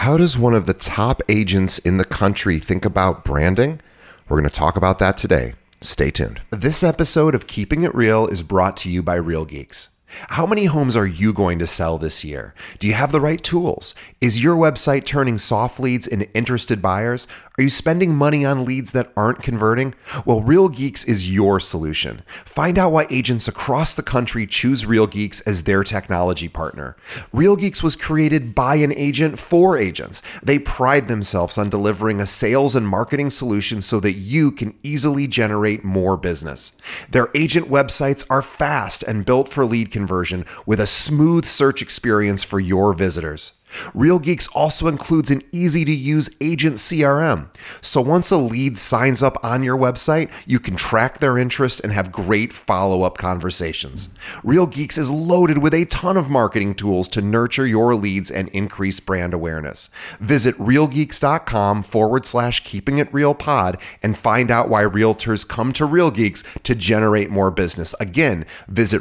How does one of the top agents in the country think about branding? We're going to talk about that today. Stay tuned. This episode of Keeping It Real is brought to you by Real Geeks. How many homes are you going to sell this year? Do you have the right tools? Is your website turning soft leads into interested buyers? Are you spending money on leads that aren't converting? Well, Real Geeks is your solution. Find out why agents across the country choose Real Geeks as their technology partner. Real Geeks was created by an agent for agents. They pride themselves on delivering a sales and marketing solution so that you can easily generate more business. Their agent websites are fast and built for lead conversion with a smooth search experience for your visitors. Real Geeks also includes an easy-to-use agent CRM. So once a lead signs up on your website, you can track their interest and have great follow-up conversations. Real Geeks is loaded with a ton of marketing tools to nurture your leads and increase brand awareness. Visit realgeeks.com/keepingitrealpod and find out why realtors come to Real Geeks to generate more business. Again, visit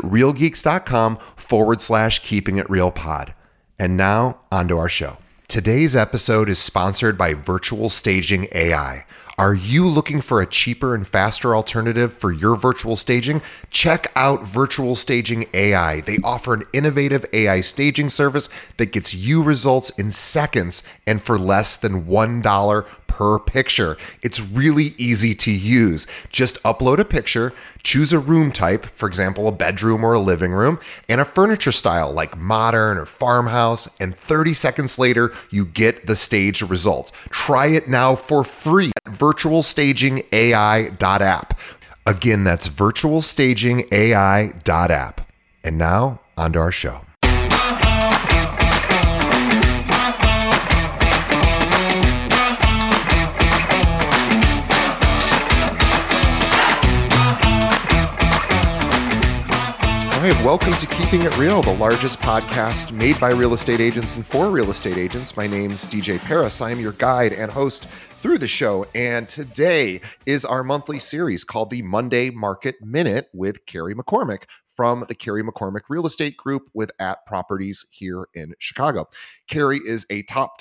realgeeks.com/keepingitrealpod. And now, onto our show. Today's episode is sponsored by Virtual Staging AI. Are you looking for a cheaper and faster alternative for your virtual staging? Check out Virtual Staging AI. They offer an innovative AI staging service that gets you results in seconds and for less than $1 per picture. It's really easy to use. Just upload a picture, choose a room type, for example, a bedroom or a living room, and a furniture style like modern or farmhouse, and 30 seconds later, you get the staged result. Try it now for free at virtualstagingai.app. Again, that's virtualstagingai.app. And now, onto our show. All right, welcome to Keeping It Real, the largest podcast made by real estate agents and for real estate agents. My name's DJ Paris. I am your guide and host through the show, and today is our monthly series called the Monday Market Minute with Carrie McCormick from the Carrie McCormick Real Estate Group with At Properties here in Chicago. Carrie is a top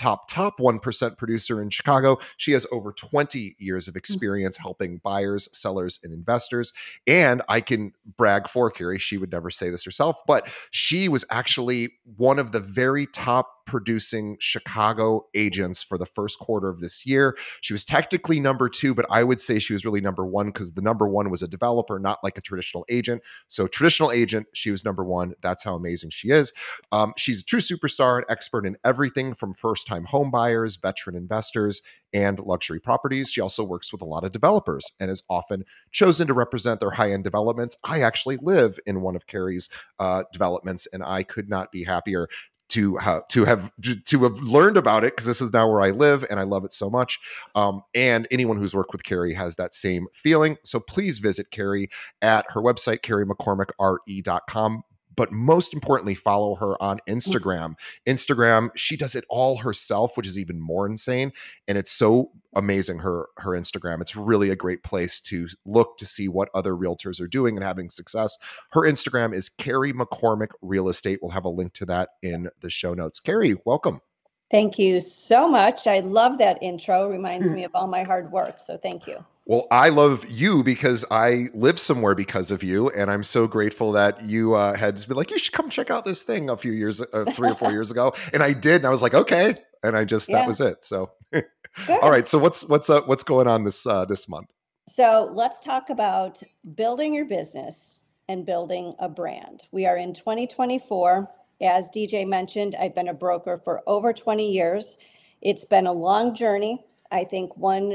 1% producer in Chicago. She has over 20 years of experience helping buyers, sellers, and investors. And I can brag for Carrie. She would never say this herself, but she was actually one of the very top producing Chicago agents for the first quarter of this year. She was technically number 2, but I would say she was really number 1 because the number 1 was a developer, not like a traditional agent. So traditional agent, she was number 1. That's how amazing she is. She's a true superstar, an expert in everything from first-time home buyers, veteran investors, and luxury properties. She also works with a lot of developers and is often chosen to represent their high-end developments. I actually live in one of Carrie's developments, and I could not be happier to have learned about it because this is now where I live and I love it so much. And anyone who's worked with Carrie has that same feeling. So please visit Carrie at her website, carriemccormickre.com. But most importantly, follow her on Instagram. She does it all herself, which is even more insane. And it's so amazing, her Instagram. It's really a great place to look to see what other realtors are doing and having success. Her Instagram is Carrie McCormick Real Estate. We'll have a link to that in the show notes. Carrie, welcome. Thank you so much. I love that intro. Reminds me of all my hard work. So thank you. Well, I love you because I live somewhere because of you. And I'm so grateful that you had been like, you should come check out this thing a few years, 3 or 4 years ago. And I did. And I was like, okay. And that was it. So, all right. So what's going on this month? So let's talk about building your business and building a brand. We are in 2024. As DJ mentioned, I've been a broker for over 20 years. It's been a long journey. I think one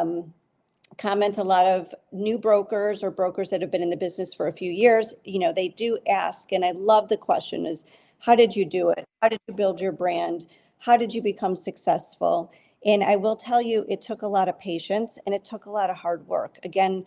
comment a lot of new brokers or brokers that have been in the business for a few years, they do ask, and I love the question is, how did you do it? How did you build your brand? How did you become successful? And I will tell you, it took a lot of patience and it took a lot of hard work. Again,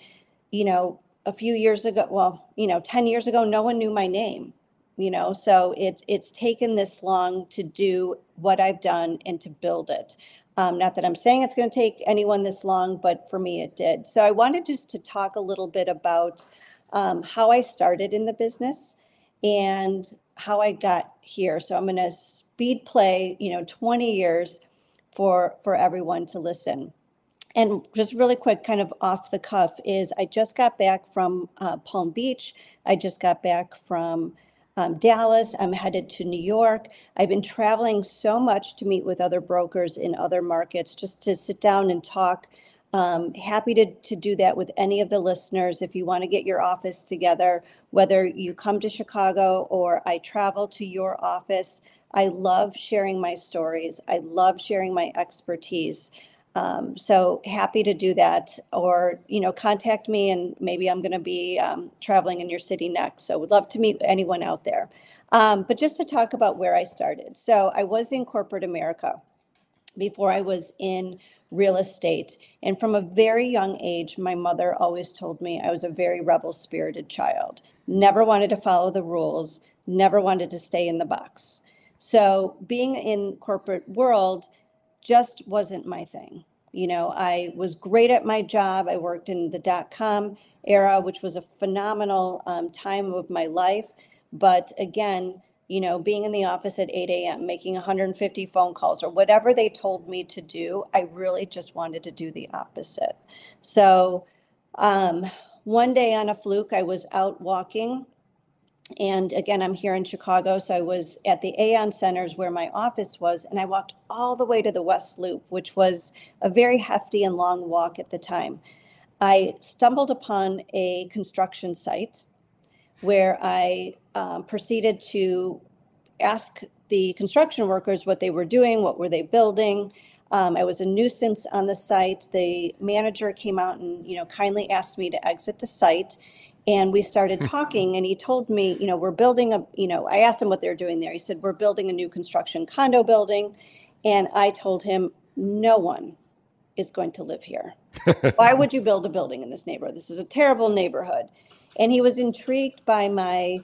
a few years ago, 10 years ago, no one knew my name, so it's taken this long to do what I've done and to build it. Not that I'm saying it's going to take anyone this long, but for me, it did. So I wanted just to talk a little bit about how I started in the business and how I got here. So I'm going to speed play, 20 years. for everyone to listen. And just really quick, kind of off the cuff, is I just got back from Palm Beach. I just got back from Dallas. I'm headed to New York. I've been traveling so much to meet with other brokers in other markets, just to sit down and talk. Happy to do that with any of the listeners. If you want to get your office together, whether you come to Chicago or I travel to your office, I love sharing my stories. I love sharing my expertise. So happy to do that, or, contact me and maybe I'm going to be traveling in your city next. So would love to meet anyone out there. But just to talk about where I started. So I was in corporate America before I was in real estate. And from a very young age, my mother always told me I was a very rebel-spirited child. Never wanted to follow the rules, never wanted to stay in the box. So being in corporate world just wasn't my thing. I was great at my job. I worked in the .com era, which was a phenomenal time of my life. But again, being in the office at 8 a.m., making 150 phone calls or whatever they told me to do, I really just wanted to do the opposite. So one day on a fluke, I was out walking. And again, I'm here in Chicago, so I was at the Aon Centers where my office was, and I walked all the way to the West Loop, which was a very hefty and long walk at the time. I stumbled upon a construction site where I proceeded to ask the construction workers what they were doing, what were they building. I was a nuisance on the site. The manager came out and, kindly asked me to exit the site. And we started talking, and he told me, we're building I asked him what they're doing there. He said, we're building a new construction condo building. And I told him, no one is going to live here. Why would you build a building in this neighborhood? This is a terrible neighborhood. And he was intrigued by my,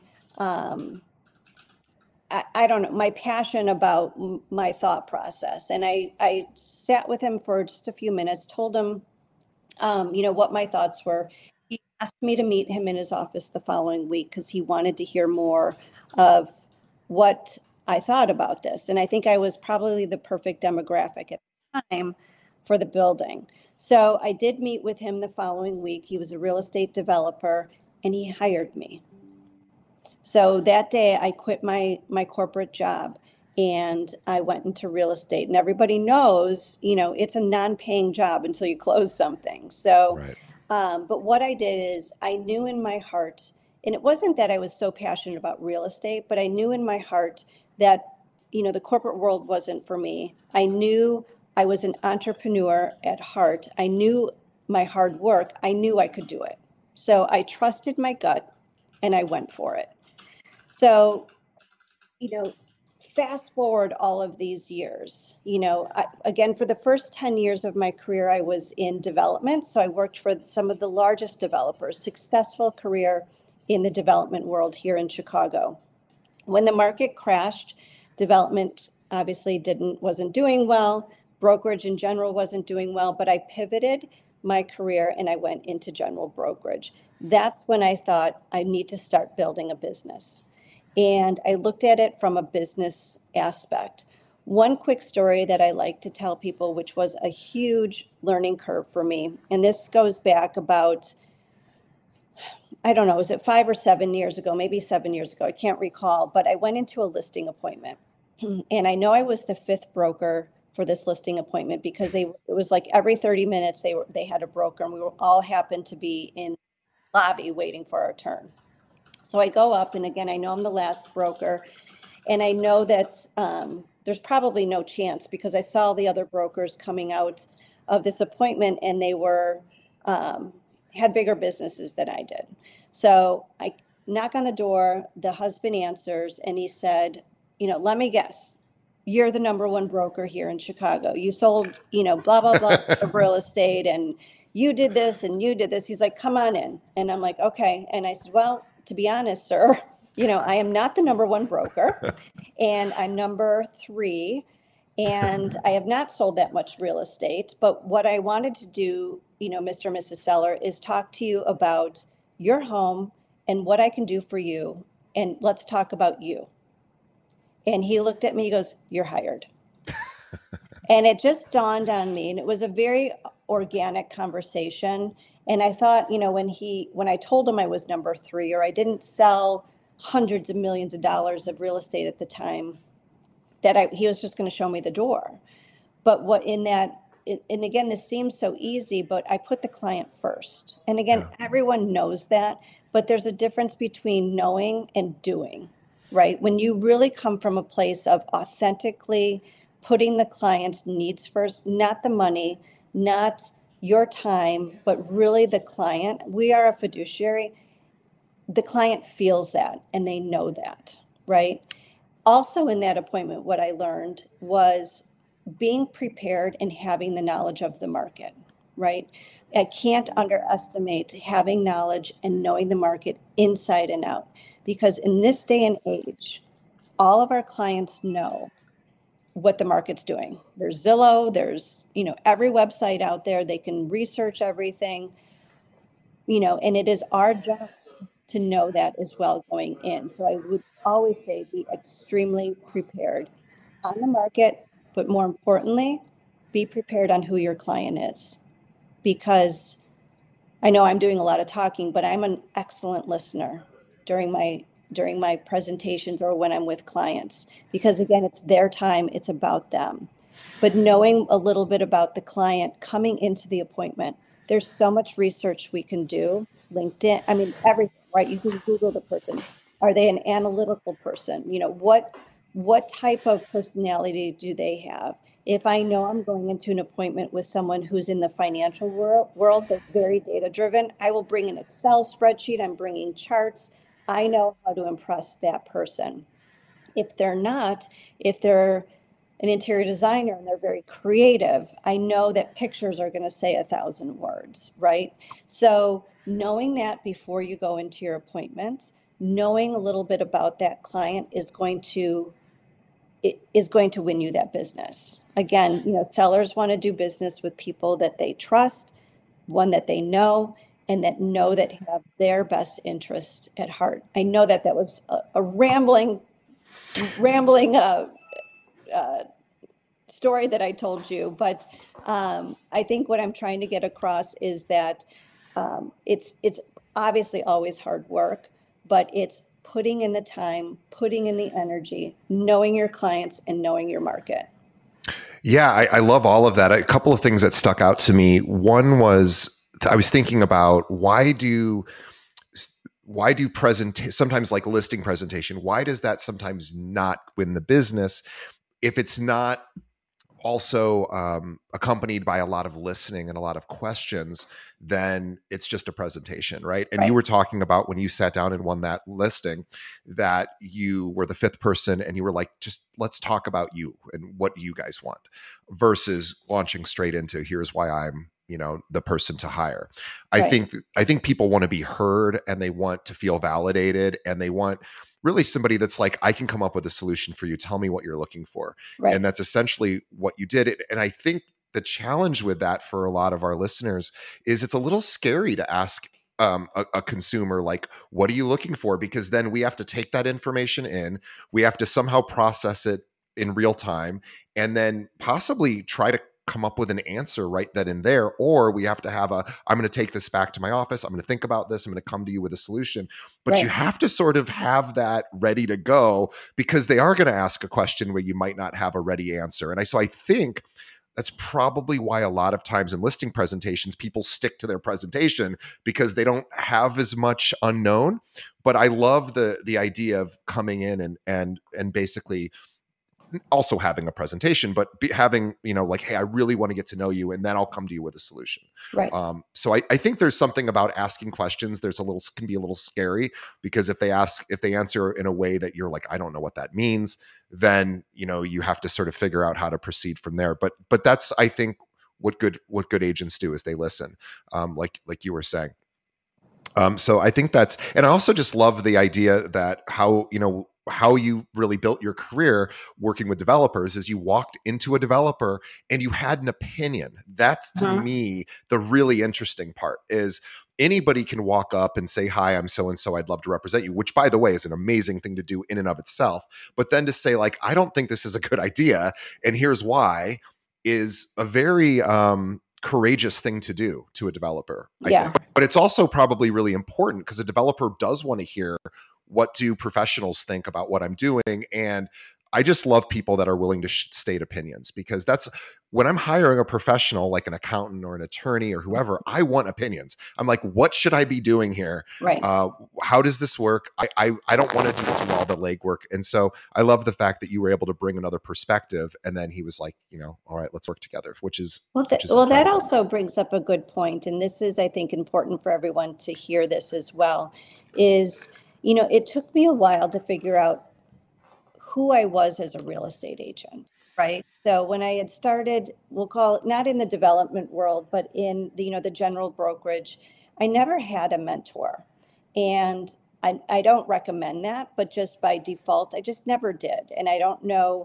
I don't know, my passion about my thought process. And I sat with him for just a few minutes, told him, what my thoughts were. He asked me to meet him in his office the following week because he wanted to hear more of what I thought about this. And I think I was probably the perfect demographic at the time for the building. So I did meet with him the following week. He was a real estate developer and he hired me. So that day I quit my corporate job and I went into real estate. And everybody knows, it's a non-paying job until you close something. So Right. But what I did is I knew in my heart, and it wasn't that I was so passionate about real estate, but I knew in my heart that, the corporate world wasn't for me. I knew I was an entrepreneur at heart. I knew my hard work. I knew I could do it. So I trusted my gut and I went for it. So, fast forward all of these years, again, for the first 10 years of my career, I was in development. So I worked for some of the largest developers, successful career in the development world here in Chicago. When the market crashed, development obviously wasn't doing well. Brokerage in general wasn't doing well, but I pivoted my career and I went into general brokerage. That's when I thought I need to start building a business. And I looked at it from a business aspect. One quick story that I like to tell people, which was a huge learning curve for me, and this goes back about, I don't know, was it 5 or 7 years ago, maybe 7 years ago, I can't recall, but I went into a listing appointment. And I know I was the 5th broker for this listing appointment because it was like every 30 minutes they had a broker, and we all happened to be in the lobby waiting for our turn. So I go up, and again, I know I'm the last broker, and I know that there's probably no chance because I saw the other brokers coming out of this appointment, and they were had bigger businesses than I did. So I knock on the door, the husband answers, and he said, let me guess, you're the number 1 broker here in Chicago. You sold, blah, blah, blah of real estate, and you did this and you did this. He's like, come on in. And I'm like, okay. And I said, well, to be honest, sir, I am not the number 1 broker and I'm number 3 and I have not sold that much real estate. But what I wanted to do, Mr. and Mrs. Seller, is talk to you about your home and what I can do for you. And let's talk about you. And he looked at me, he goes, you're hired. And it just dawned on me, and it was a very organic conversation. And I thought, when I told him I was number three, or I didn't sell hundreds of millions of dollars of real estate at the time, that he was just going to show me the door. But what in that, and again, this seems so easy, but I put the client first. And again, everyone knows that, but there's a difference between knowing and doing, right? When you really come from a place of authentically putting the client's needs first, not the money, not your time, but really the client. We are a fiduciary. The client feels that and they know that, right? Also in that appointment, what I learned was being prepared and having the knowledge of the market, right? I can't underestimate having knowledge and knowing the market inside and out, because in this day and age, all of our clients know what the market's doing. There's Zillow, there's, every website out there, they can research everything, and it is our job to know that as well going in. So I would always say be extremely prepared on the market, but more importantly, be prepared on who your client is. Because I know I'm doing a lot of talking, but I'm an excellent listener during my presentations or when I'm with clients, because again, it's their time, it's about them. But knowing a little bit about the client coming into the appointment, there's so much research we can do. LinkedIn, I mean, everything, right? You can Google the person. Are they an analytical person? What type of personality do they have? If I know I'm going into an appointment with someone who's in the financial world that's very data driven, I will bring an Excel spreadsheet. I'm bringing charts. I know how to impress that person. If they're not, if they're an interior designer and they're very creative, I know that pictures are going to say 1,000 words, right? So knowing that before you go into your appointment, knowing a little bit about that client is going to win you that business. Again, sellers want to do business with people that they trust, one that they know, and that have their best interest at heart. I know that was a rambling story that I told you, but I think what I'm trying to get across is that it's obviously always hard work, but it's putting in the time, putting in the energy, knowing your clients and knowing your market. Yeah, I love all of that. A couple of things that stuck out to me. One was I was thinking about why do sometimes like listing presentation, why does that sometimes not win the business if it's not also accompanied by a lot of listening and a lot of questions? Then it's just a presentation, right? And you were talking about when you sat down and won that listing that you were the fifth person and you were like, just let's talk about you and what you guys want, versus launching straight into here's why I'm the person to hire. I think people want to be heard and they want to feel validated and they want really somebody that's like, I can come up with a solution for you. Tell me what you're looking for. Right. And that's essentially what you did. And I think the challenge with that for a lot of our listeners is it's a little scary to ask a consumer, like, what are you looking for? Because then we have to take that information in, we have to somehow process it in real time, and then possibly try to come up with an answer right then and there, or we have to have I'm going to take this back to my office, I'm going to think about this, I'm going to come to you with a solution. But you have to sort of have that ready to go, because they are going to ask a question where you might not have a ready answer. And so I think that's probably why a lot of times in listing presentations, people stick to their presentation because they don't have as much unknown. But I love the idea of coming in and basically also having a presentation, but having, like, hey, I really want to get to know you, and then I'll come to you with a solution. Right. So I think there's something about asking questions. Can be a little scary, because if they answer in a way that you're like, I don't know what that means, then, you have to sort of figure out how to proceed from there. But that's, I think, what good agents do is they listen, like you were saying. So I think and I also just love the idea that how you really built your career working with developers is you walked into a developer and you had an opinion. That's to me, the really interesting part is anybody can walk up and say, hi, I'm so-and-so, I'd love to represent you, which by the way is an amazing thing to do in and of itself. But then to say, like, I don't think this is a good idea, and here's why. is a very courageous thing to do to a developer, I Yeah. think. But it's also probably really important because a developer does want to hear, what do professionals think about what I'm doing? And I just love people that are willing to state opinions, because that's when I'm hiring a professional like an accountant or an attorney or whoever, I want opinions. I'm like, what should I be doing here? Right. How does this work? I don't want to do all the legwork. And so I love the fact that you were able to bring another perspective. And then he was like, all right, let's work together, which is That incredible. also brings up a good point, and this is, I think, important for everyone to hear this as well, is, it took me a while to figure out who I was as a real estate agent, right? So when I had started, we'll call it not in the development world, but in the general brokerage, I never had a mentor. And I don't recommend that, but just by default, I just never did. And I don't know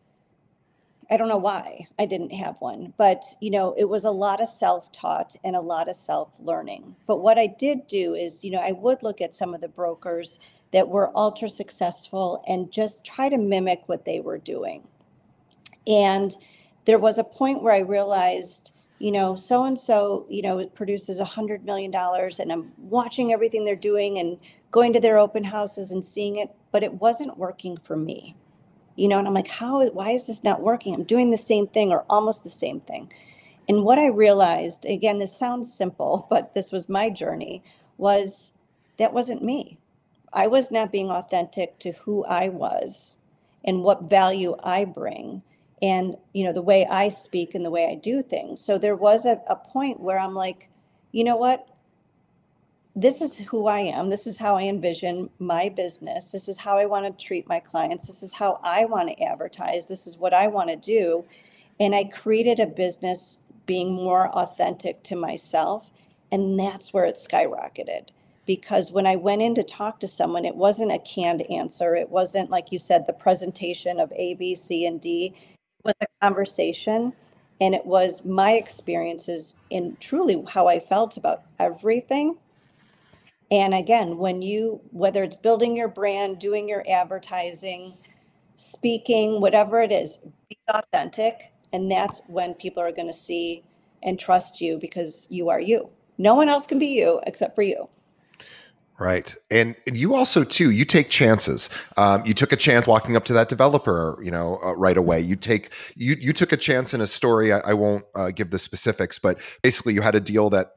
why I didn't have one, but it was a lot of self-taught and a lot of self-learning. But what I did do is, I would look at some of the brokers that were ultra successful and just try to mimic what they were doing. And there was a point where I realized, so and so, it produces $100 million, and I'm watching everything they're doing and going to their open houses and seeing it, but it wasn't working for me. And I'm like, why is this not working? I'm doing the same thing or almost the same thing. And what I realized, again, this sounds simple, but this was my journey, was that wasn't me. I was not being authentic to who I was and what value I bring and, the way I speak and the way I do things. So there was a point where I'm like, you know what? This is who I am. This is how I envision my business. This is how I want to treat my clients. This is how I want to advertise. This is what I want to do. And I created a business being more authentic to myself. And that's where it skyrocketed. Because when I went in to talk to someone, it wasn't a canned answer. It wasn't, like you said, the presentation of A, B, C, and D. It was a conversation. And it was my experiences in truly how I felt about everything. And again, whether it's building your brand, doing your advertising, speaking, whatever it is, be authentic. And that's when people are going to see and trust you, because you are you. No one else can be you except for you. Right. And you also, too, you take chances. You took a chance walking up to that developer, right away. You took a chance in a story. I won't give the specifics, but basically you had a deal that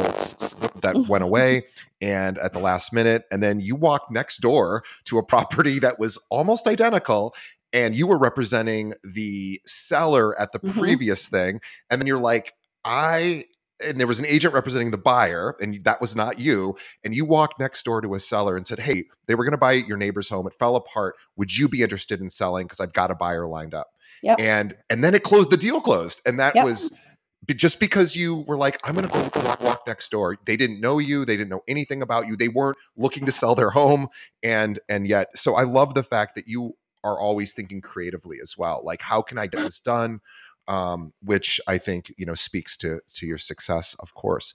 went away and at the last minute. And then you walked next door to a property that was almost identical. And you were representing the seller at the previous thing. And then you're like, and there was an agent representing the buyer, and that was not you. And you walked next door to a seller and said, hey, they were going to buy your neighbor's home. It fell apart. Would you be interested in selling? Because I've got a buyer lined up. Yep. And then the deal closed. And that was just because you were like, I'm going to go walk next door. They didn't know you. They didn't know anything about you. They weren't looking to sell their home. And yet, so I love the fact that you are always thinking creatively as well. Like, how can I get this done? Which I think, speaks to your success, of course.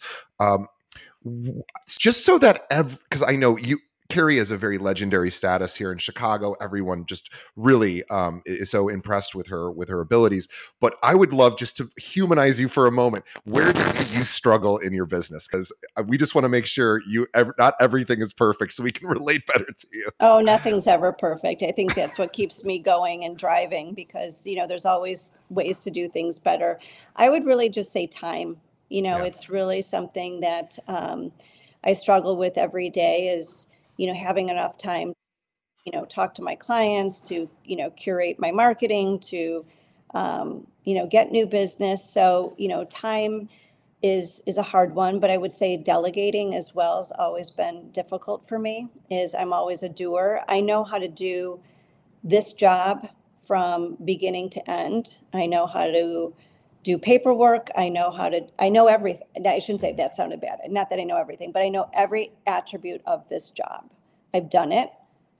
Just so that, because I know Carrie has a very legendary status here in Chicago. Everyone just really is so impressed with her abilities. But I would love just to humanize you for a moment. Where did you struggle in your business? Because we just want to make sure not everything is perfect, so we can relate better to you. Oh, nothing's ever perfect. I think that's what keeps me going and driving, because there's always ways to do things better. I would really just say time. It's really something that I struggle with every day, is having enough time, talk to my clients, to, curate my marketing, to, get new business. So, time is a hard one, but I would say delegating as well has always been difficult for me. I'm always a doer. I know how to do this job from beginning to end. I know how to do paperwork. I know everything. I shouldn't say that sounded bad. Not that I know everything, but I know every attribute of this job. I've done it.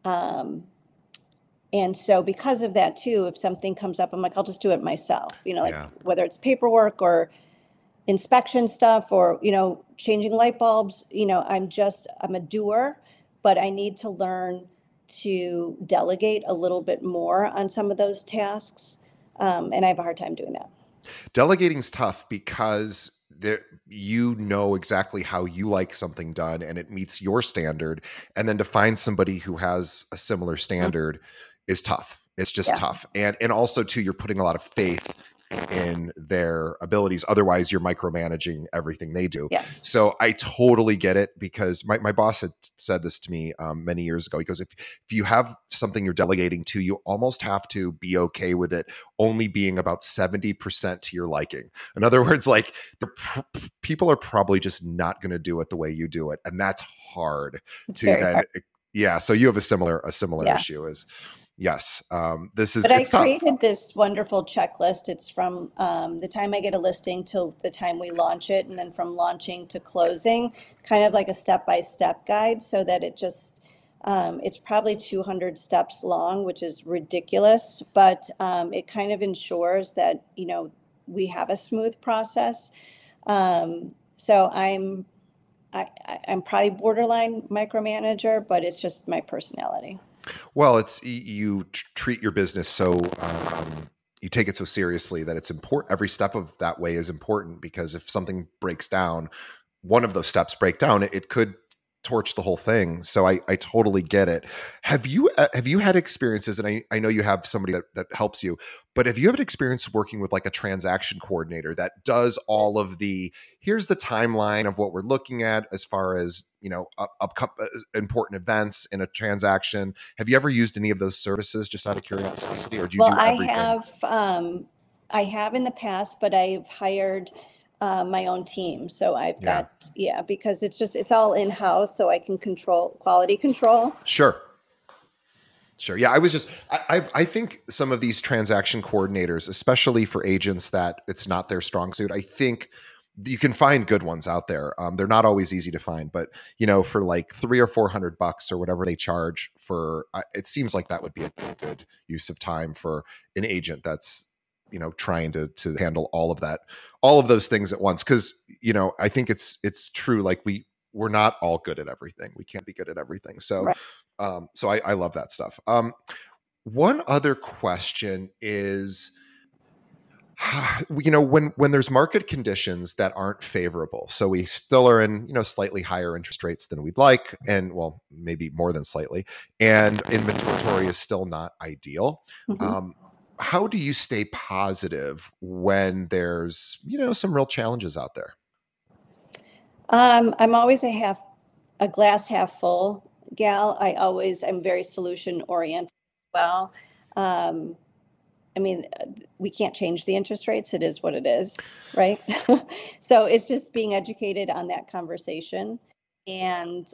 And so because of that too, if something comes up, I'm like, I'll just do it myself, whether it's paperwork or inspection stuff or, changing light bulbs, I'm a doer, but I need to learn to delegate a little bit more on some of those tasks. And I have a hard time doing that. Delegating's tough because there, you know exactly how you like something done and it meets your standard. And then to find somebody who has a similar Mhm. standard is tough. It's just Yeah. tough. And also too, you're putting a lot of faith in their abilities. Otherwise, you're micromanaging everything they do. Yes. So I totally get it, because my boss had said this to me many years ago. He goes, if you have something you're delegating to, you almost have to be okay with it only being about 70% to your liking. In other words, like people are probably just not going to do it the way you do it. And that's hard It's to very then, hard. yeah. So you have a similar Yeah. issue as, yes, But I it's tough. created this wonderful checklist. It's from the time I get a listing till the time we launch it, and then from launching to closing, kind of like a step-by-step guide, so that it's probably 200 steps long, which is ridiculous, but it kind of ensures that, we have a smooth process. So I'm probably borderline micromanager, but it's just my personality. Well, it's you treat your business so you take it so seriously that it's important. Every step of that way is important, because if something breaks down, one of those steps break down, it could torch the whole thing. So I totally get it. Have you had experiences, and I know you have somebody that helps you, but have you had experience working with like a transaction coordinator that does all of the, here's the timeline of what we're looking at as far as, important events in a transaction? Have you ever used any of those services, just out of curiosity, or do you Well, do everything? I have in the past, but I've hired my own team. So I've Yeah, got, yeah, because it's all in-house, so I can control quality control. sure. Sure. Yeah, I think some of these transaction coordinators, especially for agents that it's not their strong suit, I think you can find good ones out there. They're not always easy to find, but for like $300 or $400 or whatever they charge for, it seems like that would be a good use of time for an agent that's trying to handle all of those things at once. Because I think it's true. Like we're not all good at everything. We can't be good at everything. So Right. I love that stuff. One other question is, when there's market conditions that aren't favorable, so we still are in slightly higher interest rates than we'd like, and well, maybe more than slightly, and inventory is still not ideal. Mhm. Um, how do you stay positive when there's some real challenges out there? I'm always a glass half full gal. I'm very solution oriented as well. Um, I mean, we can't change the interest rates. It is what it is, right? So it's just being educated on that conversation, and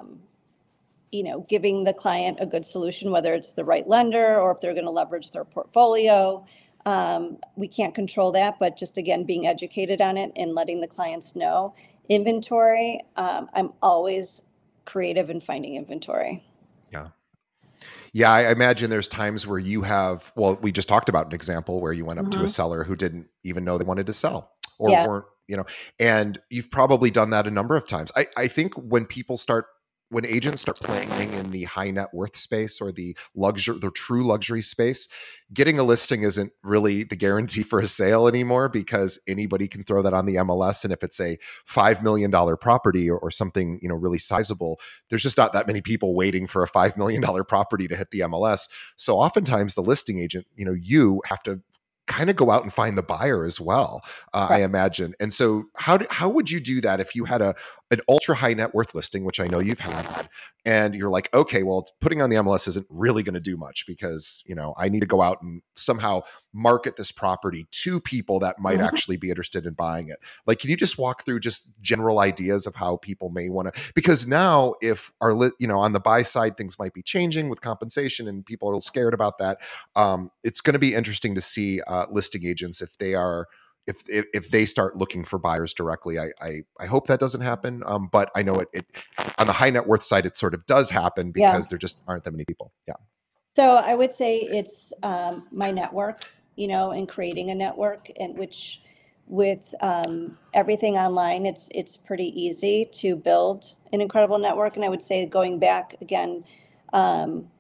giving the client a good solution, whether it's the right lender or if they're going to leverage their portfolio. We can't control that, but just again, being educated on it and letting the clients know. Inventory, I'm always creative in finding inventory. Yeah. Yeah, I imagine there's times where well, we just talked about an example where you went up to a Mhm. seller who didn't even know they wanted to sell, or Yeah. weren't, and you've probably done that a number of times. I think when agents start playing in the high net worth space, or the true luxury space, getting a listing isn't really the guarantee for a sale anymore, because anybody can throw that on the MLS. And if it's a $5 million property, or something, really sizable, there's just not that many people waiting for a $5 million property to hit the MLS. So oftentimes the listing agent, you have to kind of go out and find the buyer as well, I Right. imagine. And so how would you do that if you had an ultra high net worth listing, which I know you've had, and you're like, okay, well, putting on the MLS isn't really going to do much, because I need to go out and somehow market this property to people that might Mhm. actually be interested in buying it. Like, can you just walk through just general ideas of how people may want to, because now if on the buy side, things might be changing with compensation and people are a little scared about that. It's going to be interesting to see listing agents, if they are, if they start looking for buyers directly. I hope that doesn't happen. But I know it on the high net worth side, it sort of does happen, Yeah. because there just aren't that many people. Yeah. So I would say it's my network, and creating a network, and which with everything online, it's pretty easy to build an incredible network. And I would say, going back again, um,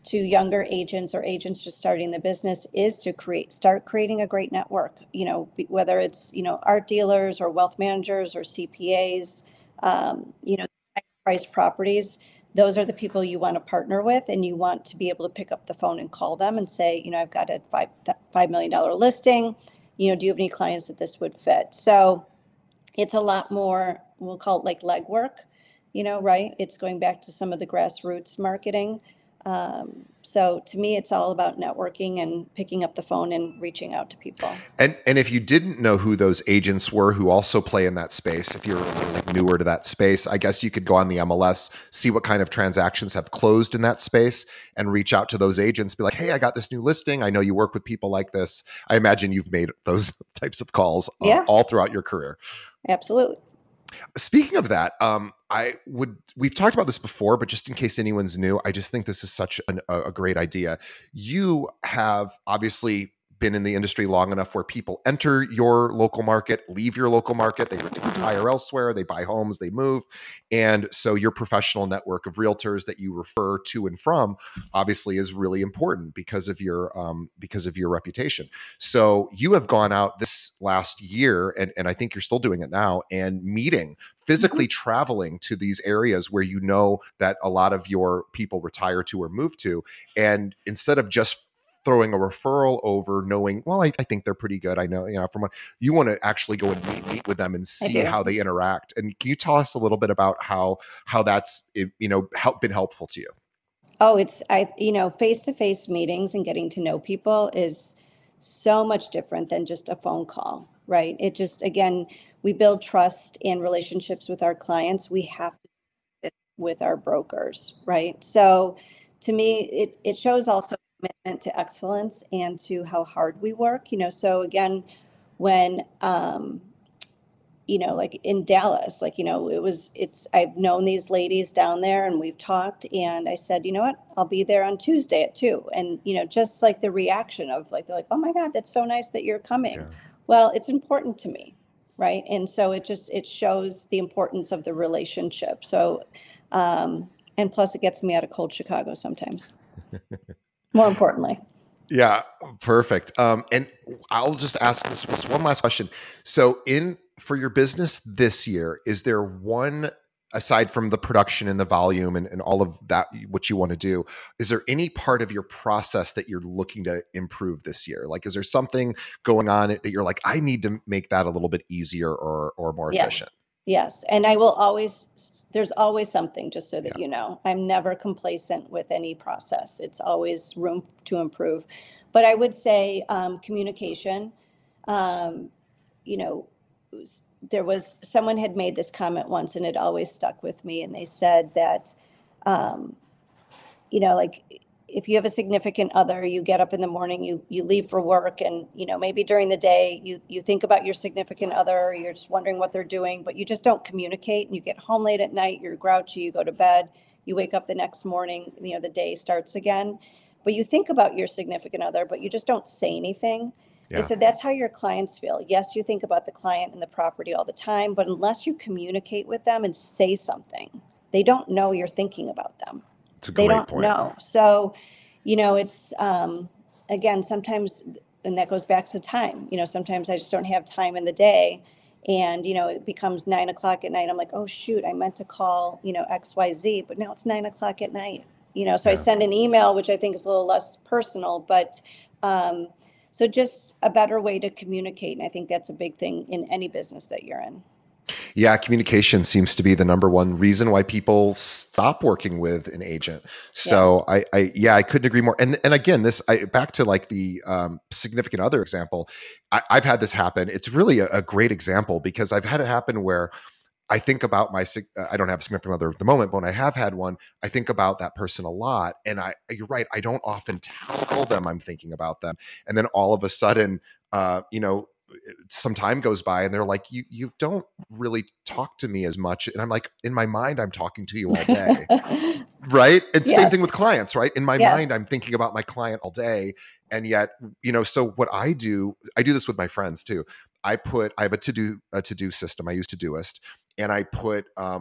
to younger agents or agents just starting the business is to start creating a great network, whether it's, art dealers or wealth managers or CPAs, high price properties. Those are the people you want to partner with, and you want to be able to pick up the phone and call them and say, I've got a $5 million listing. Do you have any clients that this would fit? So it's a lot more, we'll call it like legwork, right? It's going back to some of the grassroots marketing. So to me, it's all about networking and picking up the phone and reaching out to people. And if you didn't know who those agents were who also play in that space, if you're like newer to that space, I guess you could go on the MLS, see what kind of transactions have closed in that space, and reach out to those agents, be like, hey, I got this new listing. I know you work with people like this. I imagine you've made those types of calls all throughout your career. Absolutely. Speaking of that, we've talked about this before, but just in case anyone's new, I just think this is such a great idea. You have obviously been in the industry long enough where people enter your local market, leave your local market, they retire elsewhere, they buy homes, they move. And so your professional network of realtors that you refer to and from obviously is really important because of your reputation. So you have gone out this last year, and I think you're still doing it now, and meeting, physically traveling to these areas where you know that a lot of your people retire to or move to. And instead of just throwing a referral over, knowing, well, I think they're pretty good. I know, from what you want to actually go and meet with them and see how they interact. And can you tell us a little bit about how that's, been helpful to you? Oh, it's, face-to-face meetings and getting to know people is so much different than just a phone call, right? It just, again, we build trust and relationships with our clients. We have to with our brokers, right? So to me, it shows also commitment to excellence and to how hard we work, so again, when like in Dallas, I've known these ladies down there and we've talked, and I said, you know what, I'll be there on Tuesday at 2. And just like the reaction of like, they're like, oh my God, that's so nice that you're coming. Yeah. Well, it's important to me, right? And so it shows the importance of the relationship. So and plus it gets me out of cold Chicago sometimes. More importantly. Yeah, perfect. And I'll just ask this one last question. So for your business this year, is there one, aside from the production and the volume and all of that, what you want to do, is there any part of your process that you're looking to improve this year? Like, is there something going on that you're like, I need to make that a little bit easier or more efficient? Yes. And there's always something, just so that you know. I'm never complacent with any process. It's always room to improve. But I would say communication, there was someone had made this comment once and it always stuck with me. And they said that, like if you have a significant other, you get up in the morning, you leave for work, and maybe during the day you think about your significant other, or you're just wondering what they're doing, but you just don't communicate, and you get home late at night, you're grouchy, you go to bed, you wake up the next morning, the day starts again, but you think about your significant other, but you just don't say anything. Yeah. They said that's how your clients feel. Yes, you think about the client and the property all the time, but unless you communicate with them and say something, they don't know you're thinking about them. They don't know. So, it's, again, sometimes, and that goes back to time, sometimes I just don't have time in the day, and, it becomes 9 o'clock at night. I'm like, oh shoot, I meant to call, XYZ, but now it's 9 o'clock at night, so I send an email, which I think is a little less personal, but, so just a better way to communicate. And I think that's a big thing in any business that you're in. Yeah, communication seems to be the number one reason why people stop working with an agent. So I couldn't agree more. And again, back to like the significant other example, I've had this happen. It's really a great example because I've had it happen where I think about I don't have a significant other at the moment, but when I have had one, I think about that person a lot. And you're right, I don't often tell them I'm thinking about them. And then all of a sudden, some time goes by and they're like, you don't really talk to me as much. And I'm like, in my mind, I'm talking to you all day. Right. And same thing with clients, right? In my mind, I'm thinking about my client all day. And yet, so what I do this with my friends too. I have a to-do system. I use Todoist, and I put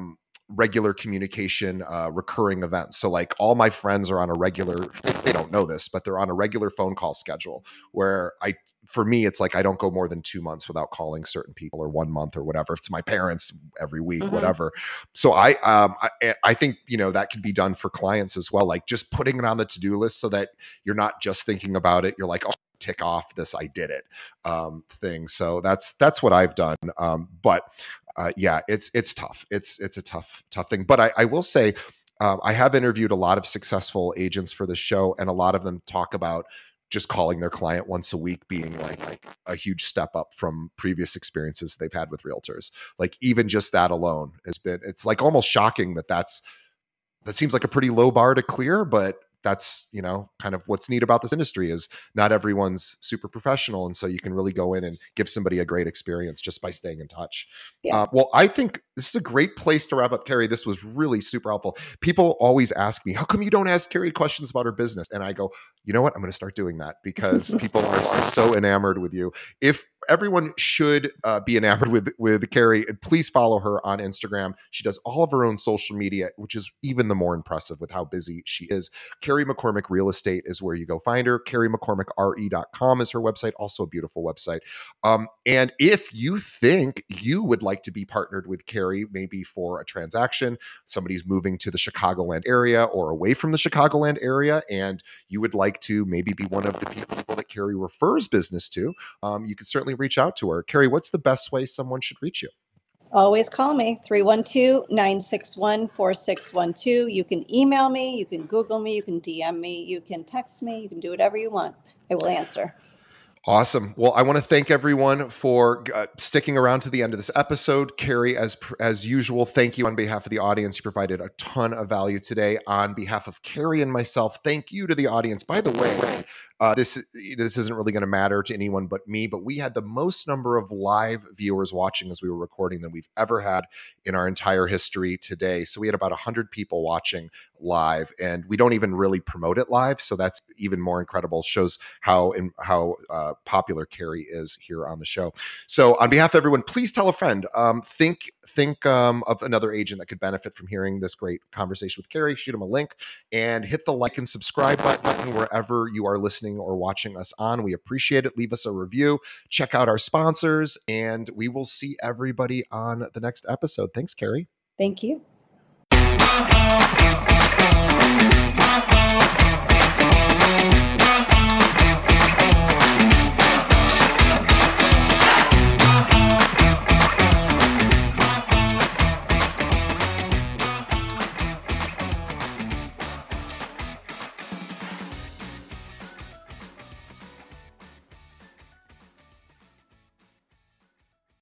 regular communication, recurring events. So like all my friends are on a regular, they don't know this, but they're on a regular phone call schedule where for me, it's like I don't go more than 2 months without calling certain people, or 1 month or whatever. If it's my parents, every week, whatever. So I think, that can be done for clients as well. Like just putting it on the to-do list so that you're not just thinking about it. You're like, oh, tick off this, I did it thing. So that's what I've done. But yeah, it's tough. It's a tough thing. But I will say, I have interviewed a lot of successful agents for this show, and a lot of them talk about just calling their client once a week being like a huge step up from previous experiences they've had with realtors. Like even just that alone it's like almost shocking that seems like a pretty low bar to clear, but that's, kind of what's neat about this industry is not everyone's super professional. And so you can really go in and give somebody a great experience just by staying in touch. Yeah. Well, I think this is a great place to wrap up. Carrie, this was really super helpful. People always ask me, how come you don't ask Carrie questions about her business? And I go, you know what? I'm going to start doing that because people are so enamored with you. If everyone should be enamored with Carrie, please follow her on Instagram. She does all of her own social media, which is even the more impressive with how busy she is. Carrie McCormick Real Estate is where you go find her. CarrieMcCormickRE.com is her website, also a beautiful website. And if you think you would like to be partnered with Carrie, maybe for a transaction, somebody's moving to the Chicagoland area or away from the Chicagoland area, and you would like to maybe be one of the people that Carrie refers business to, you can certainly reach out to her. Carrie, what's the best way someone should reach you? Always call me, 312-961-4612. You can email me, you can Google me, you can DM me, you can text me, you can do whatever you want. I will answer. Awesome. Well, I want to thank everyone for sticking around to the end of this episode. Carrie, as usual, thank you on behalf of the audience. You provided a ton of value today. On behalf of Carrie and myself, thank you to the audience. By the way, this isn't really going to matter to anyone but me, but we had the most number of live viewers watching as we were recording than we've ever had in our entire history today. So we had about 100 people watching live, and we don't even really promote it live. So that's even more incredible. Shows how popular Carrie is here on the show. So on behalf of everyone, please tell a friend. Think of another agent that could benefit from hearing this great conversation with Carrie. Shoot them a link and hit the like and subscribe button wherever you are listening or watching us on. We appreciate it. Leave us a review. Check out our sponsors, and we will see everybody on the next episode. Thanks, Carrie. Thank you.